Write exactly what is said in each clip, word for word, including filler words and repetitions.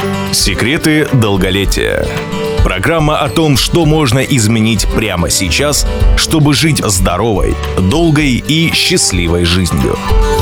Секреты долголетия. Программа о том, что можно изменить прямо сейчас, чтобы жить здоровой, долгой и счастливой жизнью.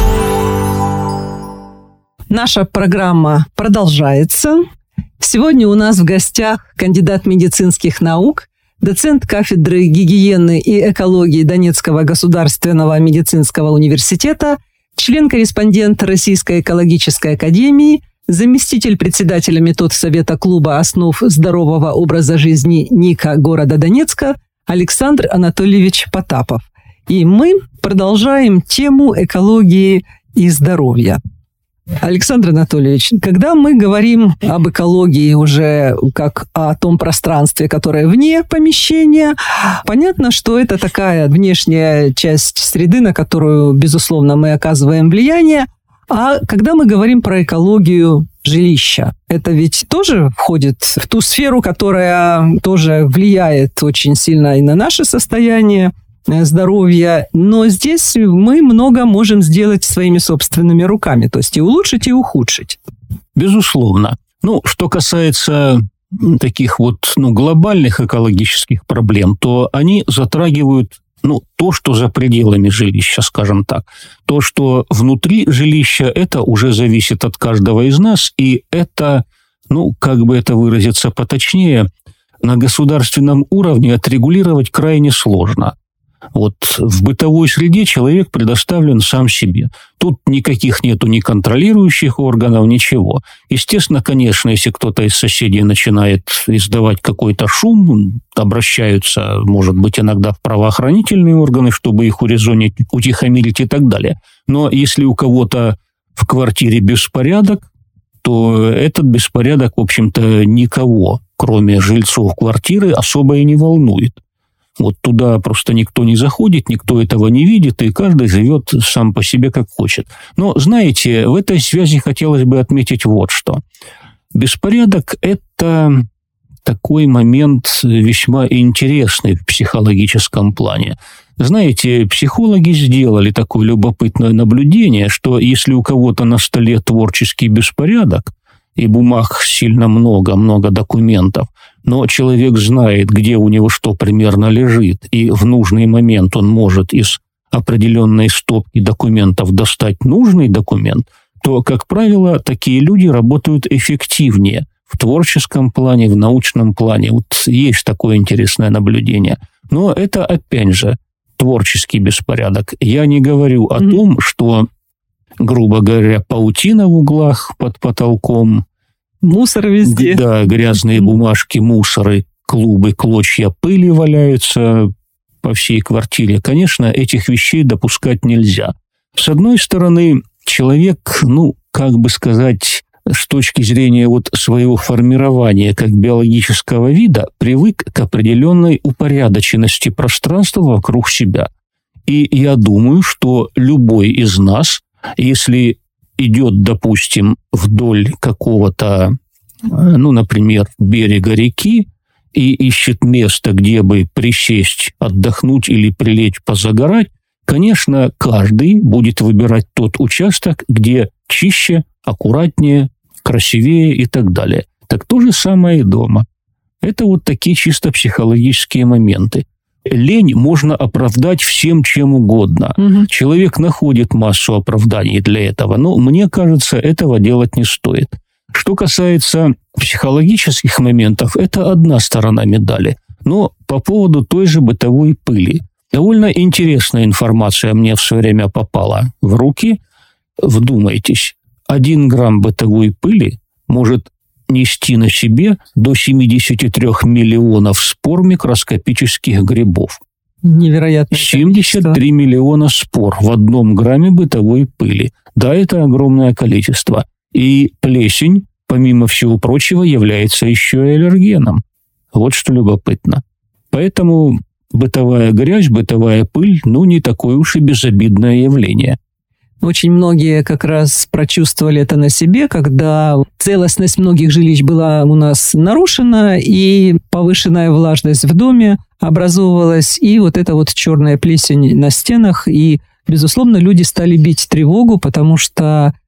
Наша программа продолжается. Сегодня у нас в гостях кандидат медицинских наук, доцент кафедры гигиены и экологии Донецкого государственного медицинского университета, член-корреспондент Российской экологической академии, заместитель председателя Методсовета клуба основ здорового образа жизни НИКа города Донецка Александр Анатольевич Потапов. И мы продолжаем тему экологии и здоровья. Александр Анатольевич, когда мы говорим об экологии уже как о том пространстве, которое вне помещения, понятно, что это такая внешняя часть среды, на которую, безусловно, мы оказываем влияние. А когда мы говорим про экологию жилища, это ведь тоже входит в ту сферу, которая тоже влияет очень сильно и на наше состояние здоровья, но здесь мы много можем сделать своими собственными руками, то есть и улучшить, и ухудшить. Безусловно. Ну, что касается таких вот ну, глобальных экологических проблем, то они затрагивают ну, то, что за пределами жилища, скажем так. То, что внутри жилища, это уже зависит от каждого из нас, и это, ну, как бы это выразиться поточнее, на государственном уровне отрегулировать крайне сложно. Вот в бытовой среде человек предоставлен сам себе. Тут никаких нету ни контролирующих органов, ничего. Естественно, конечно, если кто-то из соседей начинает издавать какой-то шум, обращаются, может быть, иногда в правоохранительные органы, чтобы их урезонить, утихомирить и так далее. Но если у кого-то в квартире беспорядок, то этот беспорядок, в общем-то, никого, кроме жильцов квартиры, особо и не волнует. Вот туда просто никто не заходит, никто этого не видит, и каждый живет сам по себе как хочет. Но, знаете, в этой связи хотелось бы отметить вот что. Беспорядок – это такой момент весьма интересный в психологическом плане. Знаете, психологи сделали такое любопытное наблюдение, что если у кого-то на столе творческий беспорядок, и бумаг сильно много, много документов, но человек знает, где у него что примерно лежит, и в нужный момент он может из определенной стопки документов достать нужный документ, то, как правило, такие люди работают эффективнее в творческом плане, в научном плане. Вот есть такое интересное наблюдение. Но это, опять же, творческий беспорядок. Я не говорю о mm-hmm. том, что, грубо говоря, паутина в углах под потолком, мусор везде. Да, грязные бумажки, мусоры, клубы, клочья пыли валяются по всей квартире. Конечно, этих вещей допускать нельзя. С одной стороны, человек, ну, как бы сказать, с точки зрения вот своего формирования как биологического вида, привык к определенной упорядоченности пространства вокруг себя. И я думаю, что любой из нас, если идет, допустим, вдоль какого-то, ну, например, берега реки и ищет место, где бы присесть, отдохнуть или прилечь позагорать, конечно, каждый будет выбирать тот участок, где чище, аккуратнее, красивее и так далее. Так то же самое и дома. Это вот такие чисто психологические моменты. Лень можно оправдать всем чем угодно. Угу. Человек находит массу оправданий для этого, но мне кажется, этого делать не стоит. Что касается психологических моментов, это одна сторона медали. Но по поводу той же бытовой пыли. Довольно интересная информация мне в свое время попала в руки. Вдумайтесь, один грамм бытовой пыли может нести на себе до семьдесят три миллионов спор микроскопических грибов. Невероятно. семьдесят три миллиона спор в одном грамме бытовой пыли. Да, это огромное количество. И плесень, помимо всего прочего, является еще и аллергеном. Вот что любопытно. Поэтому бытовая грязь, бытовая пыль, ну, не такое уж и безобидное явление. Очень многие как раз прочувствовали это на себе, когда целостность многих жилищ была у нас нарушена, и повышенная влажность в доме образовывалась, и вот эта вот черная плесень на стенах. И, безусловно, люди стали бить тревогу, потому что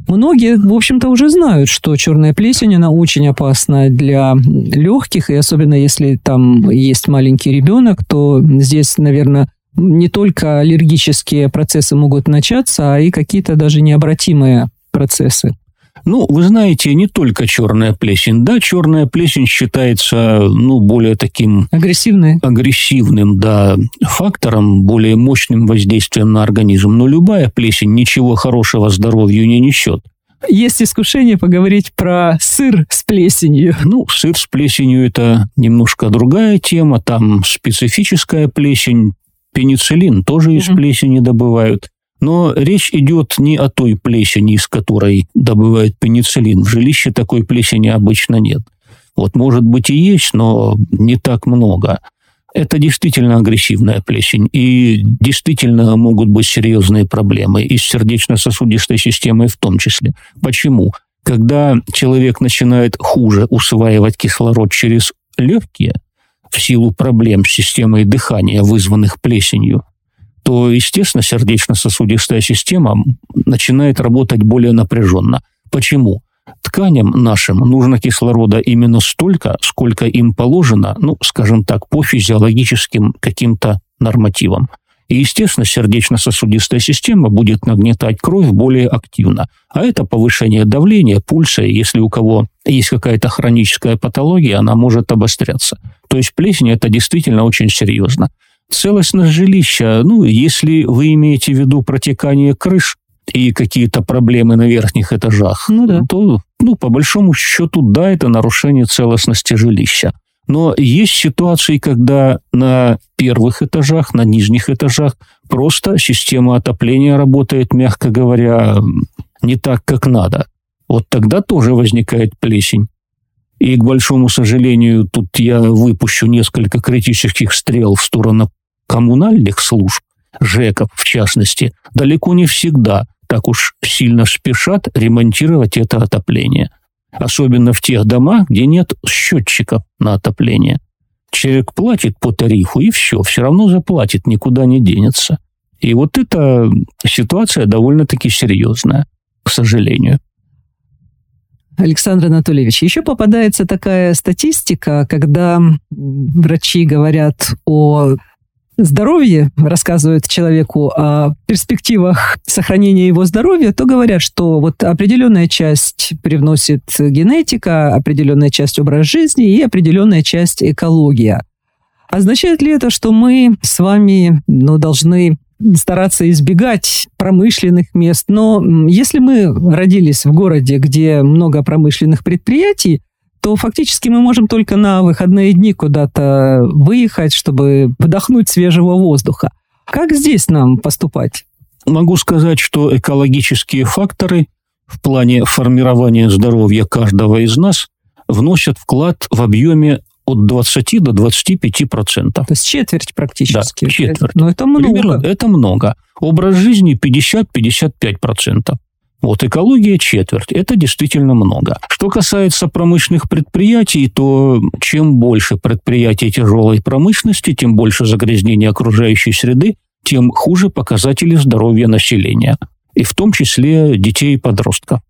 Многие, в общем-то, уже знают, что черная плесень, она очень опасна для легких, и особенно если там есть маленький ребенок, то здесь, наверное, не только аллергические процессы могут начаться, а и какие-то даже необратимые процессы. Ну, вы знаете, не только черная плесень. Да, черная плесень считается, ну, более таким... Агрессивной. Агрессивным, да, фактором, более мощным воздействием на организм. Но любая плесень ничего хорошего здоровью не несет. Есть искушение поговорить про сыр с плесенью. Ну, сыр с плесенью – это немножко другая тема. Там специфическая плесень, пенициллин тоже из mm-hmm. плесени добывают. Но речь идет не о той плесени, из которой добывают пенициллин. В жилище такой плесени обычно нет. Вот, может быть, и есть, но не так много. Это действительно агрессивная плесень, и действительно могут быть серьезные проблемы, и с сердечно-сосудистой системой в том числе. Почему? Когда человек начинает хуже усваивать кислород через легкие, в силу проблем с системой дыхания, вызванных плесенью, то, естественно, сердечно-сосудистая система начинает работать более напряженно. Почему? Тканям нашим нужно кислорода именно столько, сколько им положено, ну, скажем так, по физиологическим каким-то нормативам. И, естественно, сердечно-сосудистая система будет нагнетать кровь более активно. А это повышение давления, пульса, и если у кого есть какая-то хроническая патология, она может обостряться. То есть плесень – это действительно очень серьезно. Целостность жилища, ну, если вы имеете в виду протекание крыш и какие-то проблемы на верхних этажах, ну, да. то, ну, по большому счету, да, это нарушение целостности жилища. Но есть ситуации, когда на первых этажах, на нижних этажах просто система отопления работает, мягко говоря, не так, как надо. Вот тогда тоже возникает плесень. И, к большому сожалению, тут я выпущу несколько критических стрел в сторону коммунальных служб, ЖЭКов в частности, далеко не всегда так уж сильно спешат ремонтировать это отопление. Особенно в тех домах, где нет счетчиков на отопление. Человек платит по тарифу, и все, все равно заплатит, никуда не денется. И вот эта ситуация довольно-таки серьезная, к сожалению. Александр Анатольевич, еще попадается такая статистика, когда врачи говорят о здоровье, рассказывают человеку о перспективах сохранения его здоровья, то говорят, что вот определенная часть привносит генетика, определенная часть образ жизни и определенная часть экология. Означает ли это, что мы с вами, ну, должны стараться избегать промышленных мест? Но если мы родились в городе, где много промышленных предприятий, то фактически мы можем только на выходные дни куда-то выехать, чтобы вдохнуть свежего воздуха. Как здесь нам поступать? Могу сказать, что экологические факторы в плане формирования здоровья каждого из нас вносят вклад в объеме от двадцати до двадцати пяти процентов. То есть четверть практически. Да, четверть. Но это много. Примерно, это много. Образ жизни пятьдесят - пятьдесят пять процентов. Вот экология четверть. Это действительно много. Что касается промышленных предприятий, то чем больше предприятий тяжелой промышленности, тем больше загрязнения окружающей среды, тем хуже показатели здоровья населения. И в том числе детей и подростков.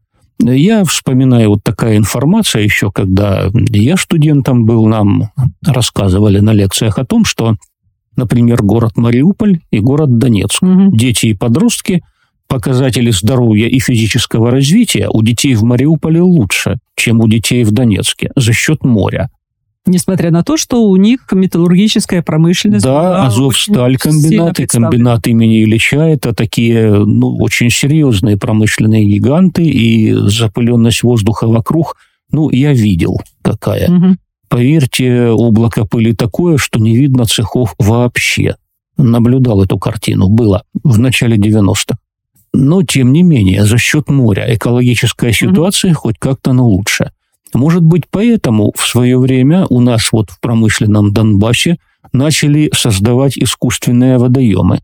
Я вспоминаю, вот такая информация еще, когда я студентом был, нам рассказывали на лекциях о том, что, например, город Мариуполь и город Донецк, угу. дети и подростки, показатели здоровья и физического развития у детей в Мариуполе лучше, чем у детей в Донецке, за счет моря. Несмотря на то, что у них металлургическая промышленность... Да, Азовсталь комбинаты, комбинат имени Ильича, это такие, ну, очень серьезные промышленные гиганты, и запыленность воздуха вокруг, ну, я видел какая. Угу. Поверьте, облако пыли такое, что не видно цехов вообще. Наблюдал эту картину, было в начале девяностых. Но, тем не менее, за счет моря экологическая ситуация mm-hmm. хоть как-то, но лучше. Может быть, поэтому в свое время у нас вот в промышленном Донбассе начали создавать искусственные водоемы.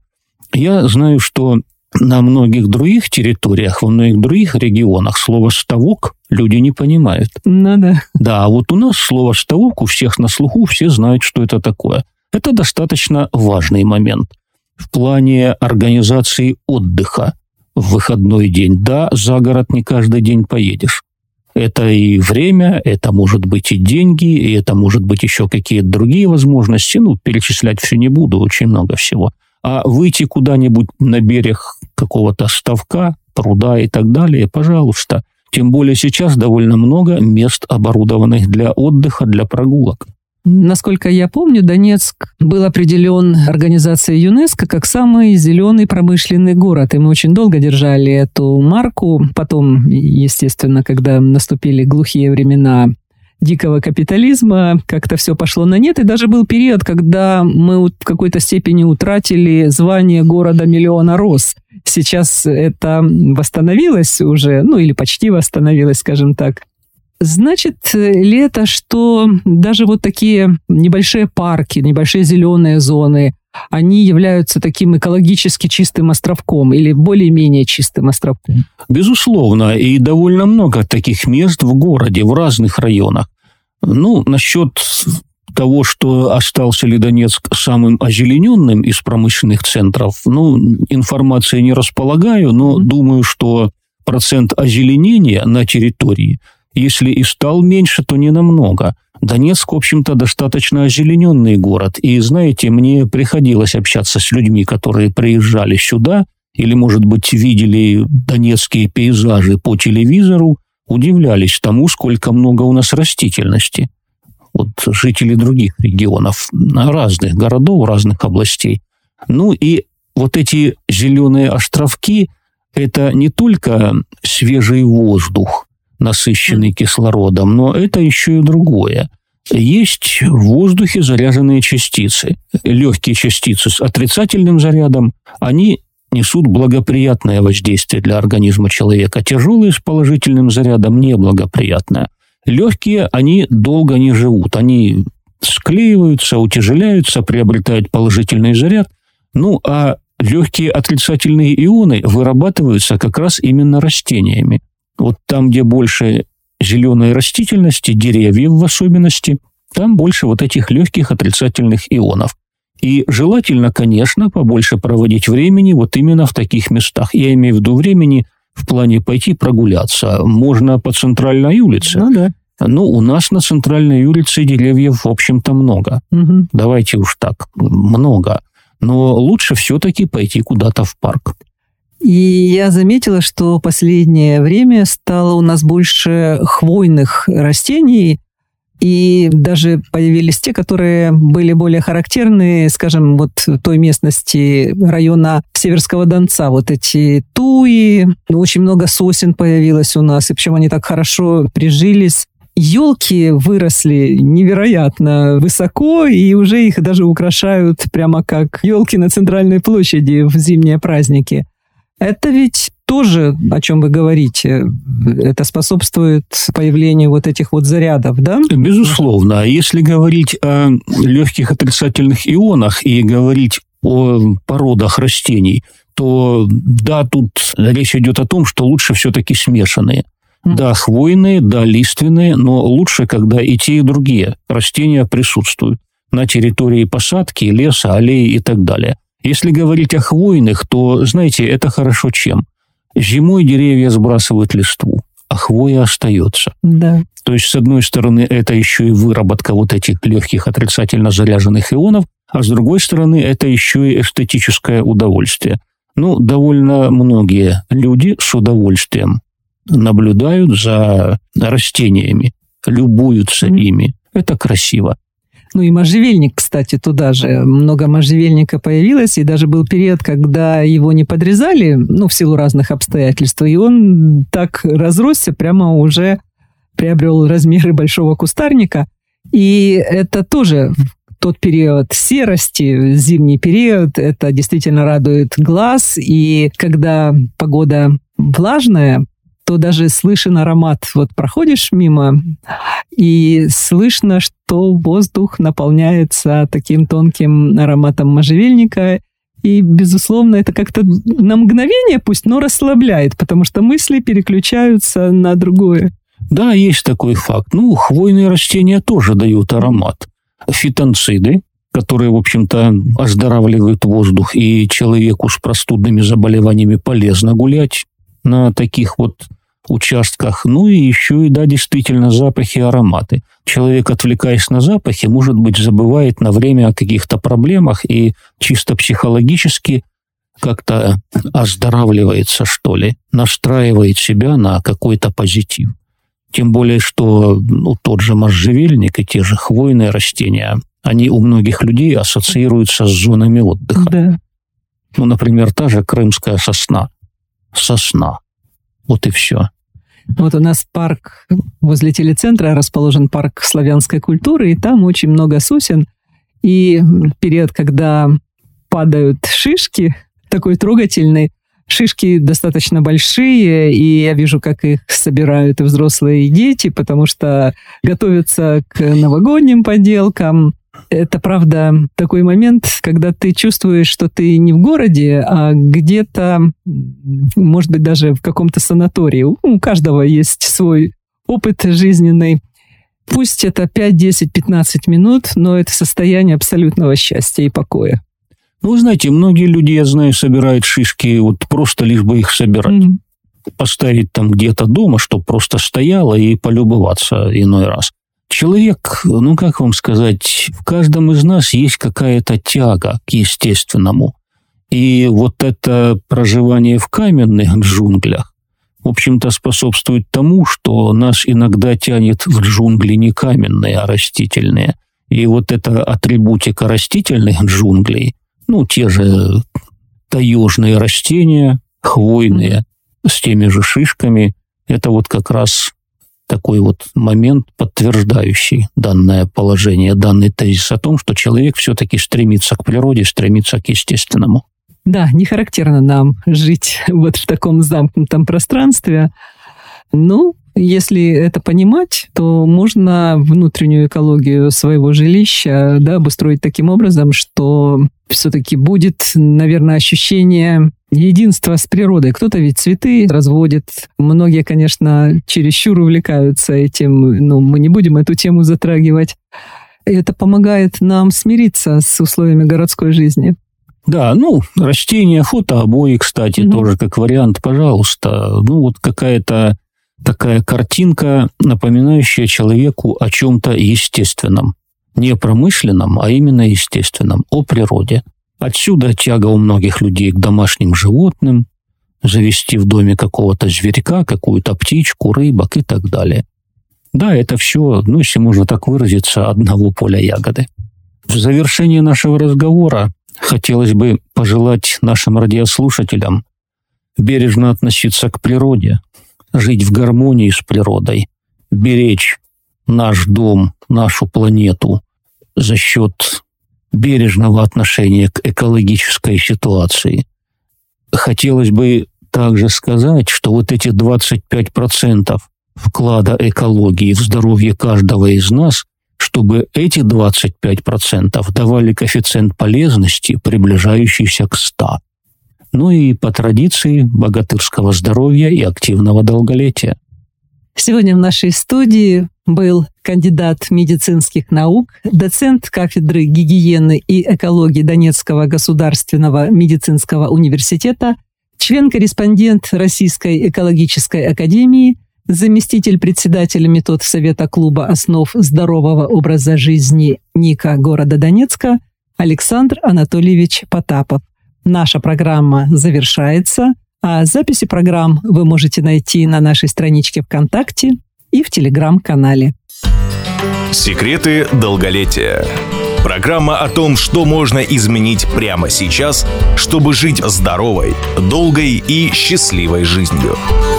Я знаю, что на многих других территориях, во многих других регионах слово «ставок» люди не понимают. Ну да. Да, а вот у нас слово «ставок» у всех на слуху, все знают, что это такое. Это достаточно важный момент в плане организации отдыха. в выходной день. Да, за город не каждый день поедешь. Это и время, это может быть и деньги, и это может быть еще какие-то другие возможности. Ну, перечислять все не буду, очень много всего. А выйти куда-нибудь на берег какого-то ставка, пруда и так далее, пожалуйста. Тем более сейчас довольно много мест, оборудованных для отдыха, для прогулок. Насколько я помню, Донецк был определен организацией ЮНЕСКО как самый зеленый промышленный город. И мы очень долго держали эту марку. Потом, естественно, когда наступили глухие времена дикого капитализма, как-то все пошло на нет. И даже был период, когда мы в какой-то степени утратили звание города миллиона роз. Сейчас это восстановилось уже, ну или почти восстановилось, скажем так. Значит ли это, что даже вот такие небольшие парки, небольшие зеленые зоны, они являются таким экологически чистым островком или более-менее чистым островком? Безусловно, и довольно много таких мест в городе, в разных районах. Ну, насчет того, что остался ли Донецк самым озелененным из промышленных центров, ну, информации не располагаю, но думаю, что процент озеленения на территории, если и стал меньше, то не намного. Донецк, в общем-то, достаточно озелененный город. И, знаете, мне приходилось общаться с людьми, которые приезжали сюда или, может быть, видели донецкие пейзажи по телевизору, удивлялись тому, сколько много у нас растительности. Вот жители других регионов, разных городов, разных областей. Ну и вот эти зеленые островки – это не только свежий воздух, насыщенный кислородом, но это еще и другое. Есть в воздухе заряженные частицы. Легкие частицы с отрицательным зарядом, они несут благоприятное воздействие для организма человека. Тяжелые с положительным зарядом неблагоприятное. Легкие, они долго не живут. Они склеиваются, утяжеляются, приобретают положительный заряд. Ну, а легкие отрицательные ионы вырабатываются как раз именно растениями. Вот там, где больше зеленой растительности, деревьев в особенности, там больше вот этих легких отрицательных ионов. И желательно, конечно, побольше проводить времени вот именно в таких местах. Я имею в виду времени в плане пойти прогуляться. Можно по центральной улице. Ну да. Ну, у нас на центральной улице деревьев, в общем-то, много. Угу. Давайте уж так, много. Но лучше все-таки пойти куда-то в парк. И я заметила, что в последнее время стало у нас больше хвойных растений, и даже появились те, которые были более характерны, скажем, вот в той местности района Северского Донца. Вот эти туи, очень много сосен появилось у нас, и причем они так хорошо прижились. Елки выросли невероятно высоко, и уже их даже украшают прямо как елки на центральной площади в зимние праздники. Это ведь тоже, о чем вы говорите, это способствует появлению вот этих вот зарядов, да? Безусловно. Если говорить о легких отрицательных ионах и говорить о породах растений, то да, тут речь идет о том, что лучше все-таки смешанные. Mm. Да, хвойные, да, лиственные, но лучше, когда и те, и другие растения присутствуют на территории посадки, леса, аллеи и так далее. Если говорить о хвойных, то, знаете, это хорошо чем? Зимой деревья сбрасывают листву, а хвоя остается. Да. То есть, с одной стороны, это еще и выработка вот этих легких отрицательно заряженных ионов, а с другой стороны, это еще и эстетическое удовольствие. Ну, довольно многие люди с удовольствием наблюдают за растениями, любуются mm-hmm. ими. Это красиво. Ну и можжевельник, кстати, туда же. Много можжевельника появилось, и даже был период, когда его не подрезали, ну, в силу разных обстоятельств, и он так разросся, прямо уже приобрел размеры большого кустарника. И это тоже тот период серости, зимний период, это действительно радует глаз, и когда погода влажная, то даже слышен аромат. Вот проходишь мимо, и слышно, что воздух наполняется таким тонким ароматом можжевельника. И, безусловно, это как-то на мгновение пусть, но расслабляет, потому что мысли переключаются на другое. Да, есть такой факт. Ну, хвойные растения тоже дают аромат. Фитонциды, которые, в общем-то, оздоравливают воздух, и человеку с простудными заболеваниями полезно гулять на таких вот участках. Ну и еще и, да, действительно, запахи и ароматы. Человек, отвлекаясь на запахи, может быть, забывает на время о каких-то проблемах и чисто психологически как-то оздоравливается, что ли, настраивает себя на какой-то позитив. Тем более, что ну, тот же можжевельник и те же хвойные растения, они у многих людей ассоциируются с зонами отдыха. Да. Ну, например, та же крымская сосна. Сосна. Вот и все. Вот у нас парк возле телецентра расположен парк славянской культуры, и там очень много сосен. И период, когда падают шишки, такой трогательный, шишки достаточно большие, и я вижу, как их собирают и взрослые, и дети, потому что готовятся к новогодним поделкам. Это, правда, такой момент, когда ты чувствуешь, что ты не в городе, а где-то, может быть, даже в каком-то санатории. У каждого есть свой опыт жизненный. Пусть это пять, десять, пятнадцать минут, но это состояние абсолютного счастья и покоя. Ну, вы знаете, многие люди, я знаю, собирают шишки вот просто лишь бы их собирать. Mm-hmm. Поставить там где-то дома, чтобы просто стояло и полюбоваться иной раз. Человек, ну как вам сказать, в каждом из нас есть какая-то тяга к естественному. И вот это проживание в каменных джунглях, в общем-то, способствует тому, что нас иногда тянет в джунгли не каменные, а растительные. И вот эта атрибутика растительных джунглей, ну, те же таежные растения, хвойные, с теми же шишками, это вот как раз такой вот момент, подтверждающий данное положение, данный тезис о том, что человек все-таки стремится к природе, стремится к естественному. Да, не характерно нам жить вот в таком замкнутом пространстве. Ну, если это понимать, то можно внутреннюю экологию своего жилища, да, обустроить таким образом, что все-таки будет, наверное, ощущение единства с природой. Кто-то ведь цветы разводит. Многие, конечно, чересчур увлекаются этим. Ну, мы не будем эту тему затрагивать. Это помогает нам смириться с условиями городской жизни. Да, ну, растения, фотообои, кстати, mm-hmm. тоже как вариант, пожалуйста. Ну, вот какая-то такая картинка, напоминающая человеку о чем-то естественном. Не промышленном, а именно естественном, о природе. Отсюда тяга у многих людей к домашним животным, завести в доме какого-то зверька, какую-то птичку, рыбок и так далее. Да, это все, ну, если можно так выразиться, одного поля ягоды. В завершение нашего разговора хотелось бы пожелать нашим радиослушателям бережно относиться к природе, жить в гармонии с природой, беречь наш дом, нашу планету за счет бережного отношения к экологической ситуации. Хотелось бы также сказать, что вот эти двадцать пять процентов вклада экологии в здоровье каждого из нас, чтобы эти двадцать пять процентов давали коэффициент полезности, приближающийся к ста. Ну и по традиции богатырского здоровья и активного долголетия. Сегодня в нашей студии был кандидат медицинских наук, доцент кафедры гигиены и экологии Донецкого государственного медицинского университета, член-корреспондент Российской экологической академии, заместитель председателя методсовета клуба основ здорового образа жизни НИКа города Донецка Александр Анатольевич Потапов. Наша программа завершается, а записи программ вы можете найти на нашей страничке ВКонтакте и в Телеграм-канале. Секреты долголетия. Программа о том, что можно изменить прямо сейчас, чтобы жить здоровой, долгой и счастливой жизнью.